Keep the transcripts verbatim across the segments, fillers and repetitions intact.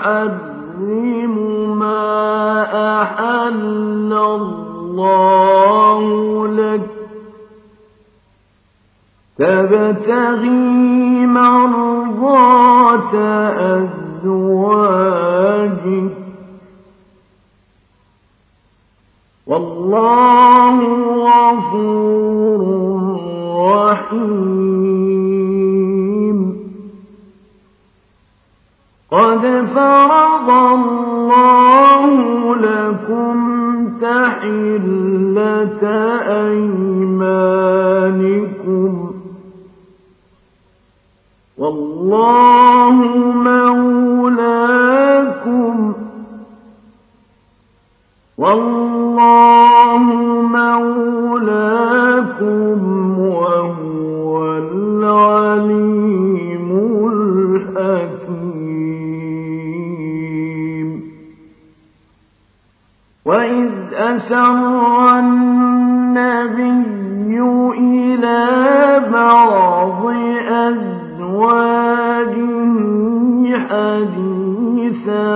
تحرم ما أحل الله لك تبتغي مرضات أزواجك والله غفور رحيم. قد فرض الله لكم تحلة أيمانكم والله مولاكم والله مولاكم وهو العليم الحكيم. وإذ أسر النبي إلى بعض أزواجه حديثا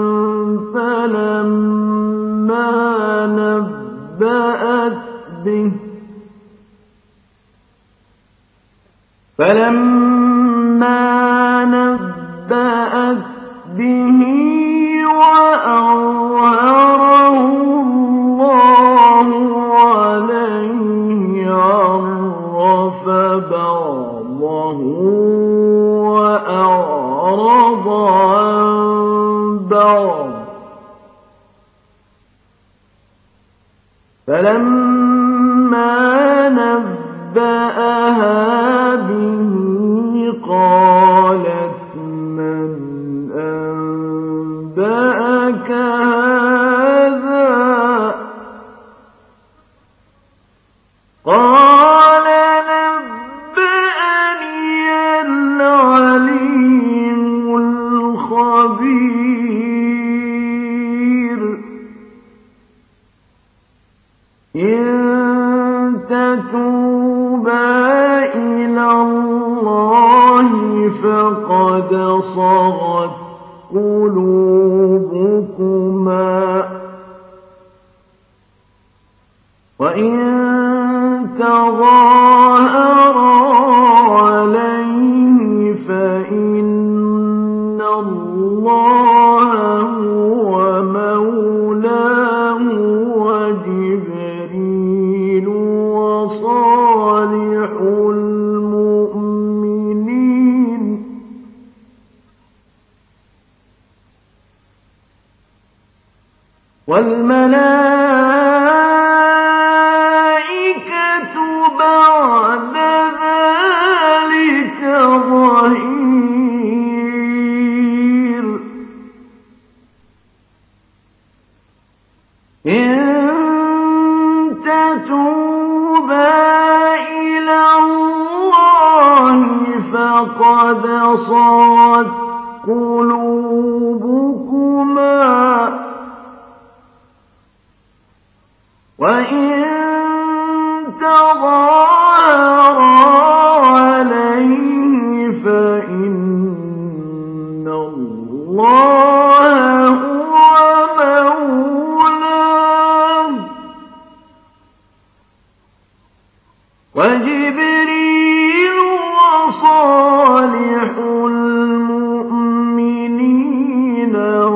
فلما نبأت به فلما نبأت به وأظهره الله عليه عرف بعضه وأعرض عن بعض فلما نبأها به قالت من أنبأك هذا قال نبأني العليم الخبير. إن تتوبا إلى الله فقد صغت قلوبكما وإن تظاهرا عليه فإن الله هو مولاه وجبريل وصالح المؤمنين والملائكة بعد ذلك ظهير. إن تتوبا إلى الله فقد صغت قلوبكما وإن تظاهرا عليه فإن الله هو مولاه وجبريل وصالح المؤمنين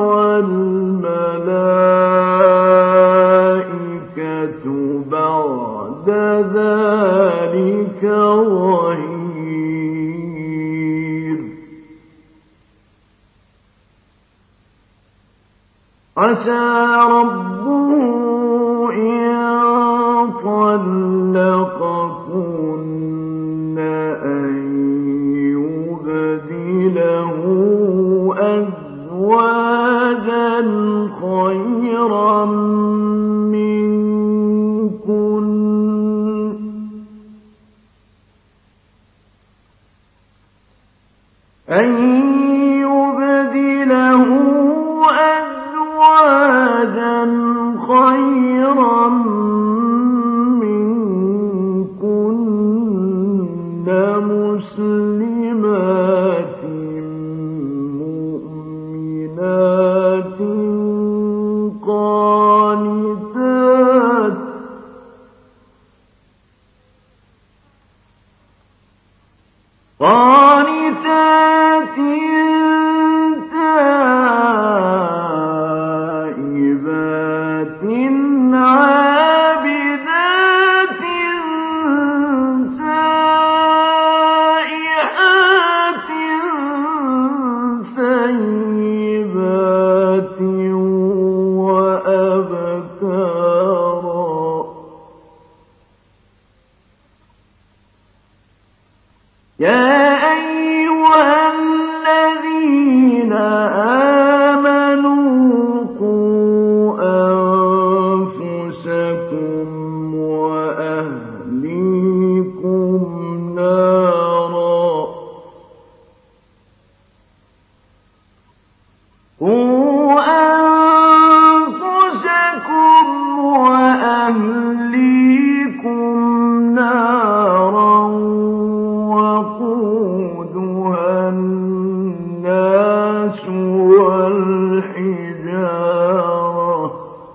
والملائكة بعد ذلك ظهير. عسى ربه إن طلقكن أن يبدله أزواجا خيرا منكن أن يبدله أزواجا خيرا منكن مسلمات مؤمنات قانتات تائبات عابدات سائحات ثيبات وأبكارا يا أيها الذين آمنوا قوا أنفسكم وأهليكم نارا قوا أنفسكم وأهليكم نارا وقودها الناس والحجارة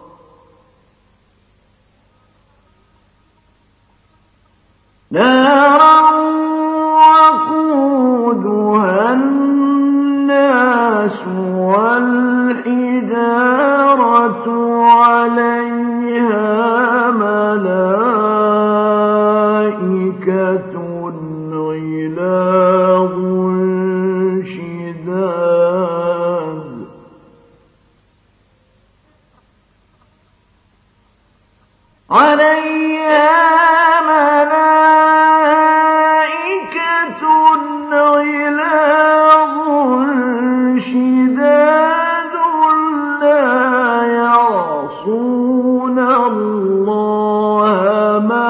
نارا وقودها الناس والحجارة عليها ملائكة غلاظ شداد عليها ملائكة غلاظ شداد لا يعصون الله ما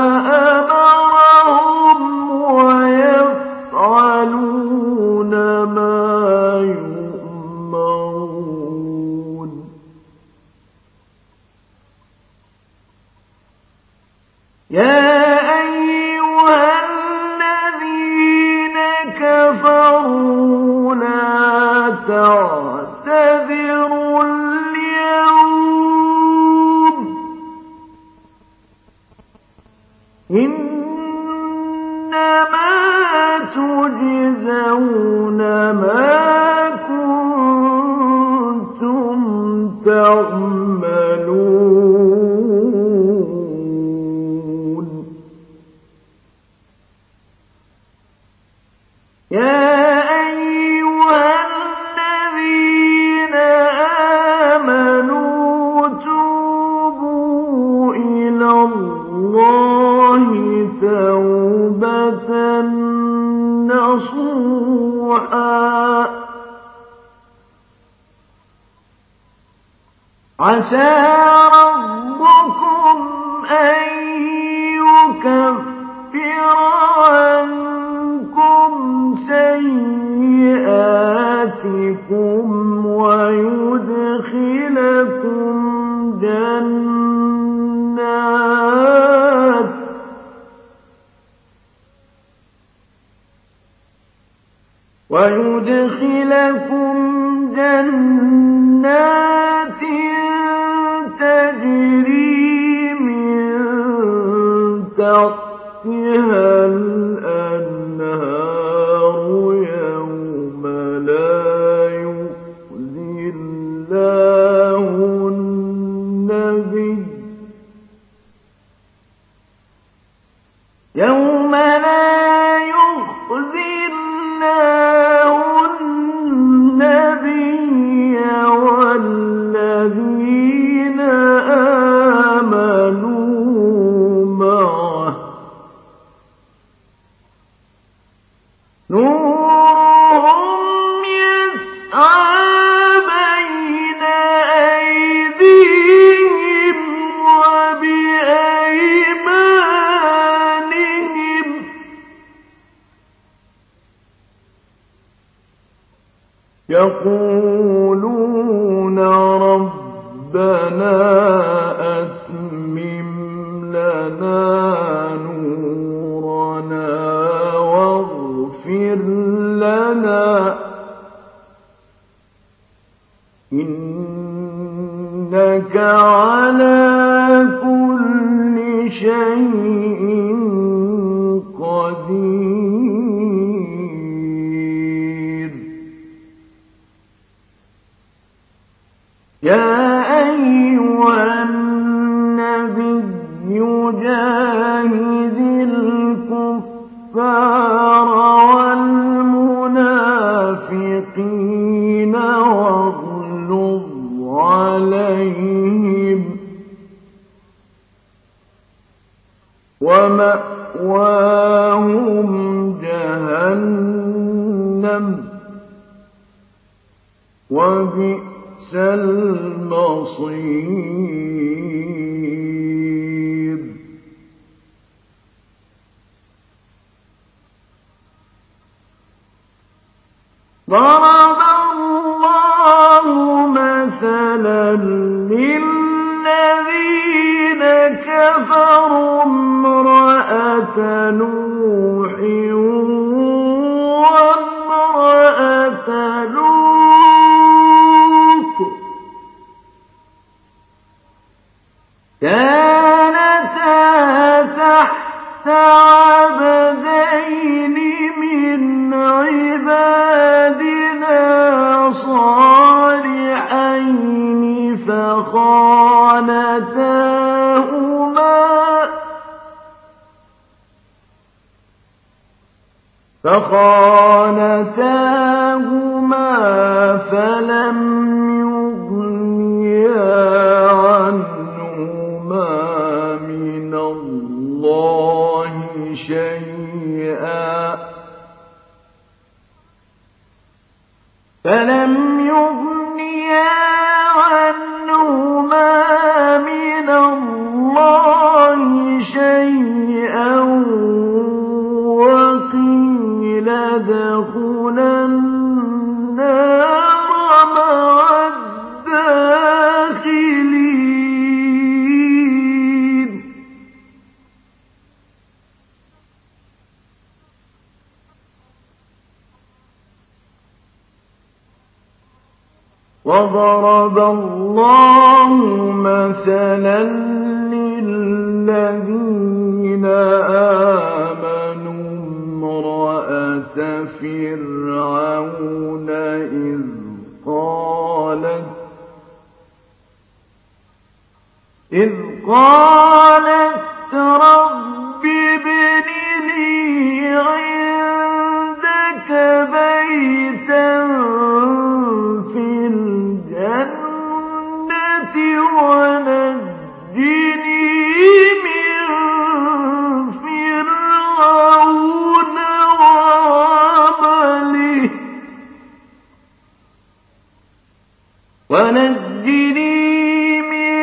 أمرهم ويفعلون ما يؤمرون يا أيها الذين كفروا لا تعتذروا اليوم إنما تجزون ما كنتم تعملون يا أيها الذين آمنوا توبوا إلى الله توبة نصوحا عسى ربكم أن يكفر عنكم سيئاتكم ويدخلكم جنات ويدخلكم جنات تجري من تحتها الأنهار يوم لا يخزي الله النبي يوم لا يخزي الله النبي والذين آمنوا معه نورهم يسعى بين أيديهم وبأيمانهم يقولون ربنا أتمم لنا نورنا واغفر لنا إنك على كل شيء قدير والمنافقين واغلظ عليهم ومأواهم جهنم وبئس المصير. ضرب الله مثلا للذين كفروا امرأة نوح وامرأة لوط كانتا تحت عبدين من عبادنا صالحين فخانتاهما فخانتاهما فلم يغنيا عنهما من الله شيئا فلم يغنيا عنهما من الله شيئا وقيل ادخلا النار مع الداخلين. وضرب الله مثلا للذين آمنوا امرأة فرعون إذ قالت إذ قالت رب ابن لي عندك بيتا في الجنة ونجني من فرعون وعمله ونجني من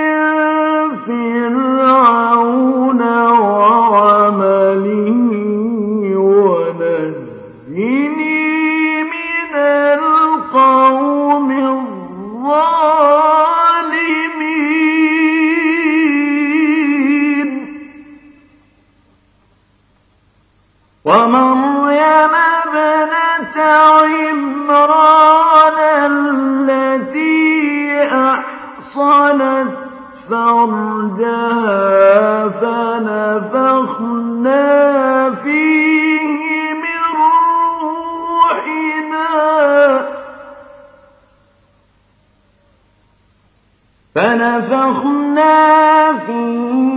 فرعون وعمله ونجني من القوم الظالمين. ومريم ابنة عمران التي أحصنت فرجها فنفخنا فيه من روحنا فنفخنا فيه